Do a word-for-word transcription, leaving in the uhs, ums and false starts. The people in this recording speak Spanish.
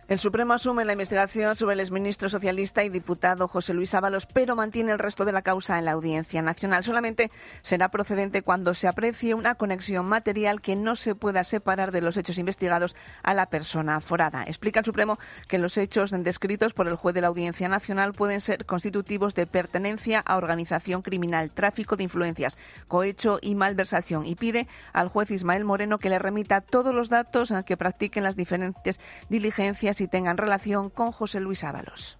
El Supremo asume la investigación sobre el exministro socialista y diputado José Luis Ábalos, pero mantiene el resto de la causa en la Audiencia Nacional. Solamente será procedente cuando se aprecie una conexión material que no se pueda separar de los hechos investigados a la persona aforada. Explica el Supremo que los hechos descritos por el juez de la Audiencia Nacional pueden ser constitutivos de pertenencia a organización criminal, tráfico de influencias, cohecho y malversación, y pide al juez Ismael Moreno que le remita todos los datos que practiquen las diferentes diligencias y tengan relación con José Luis Ábalos.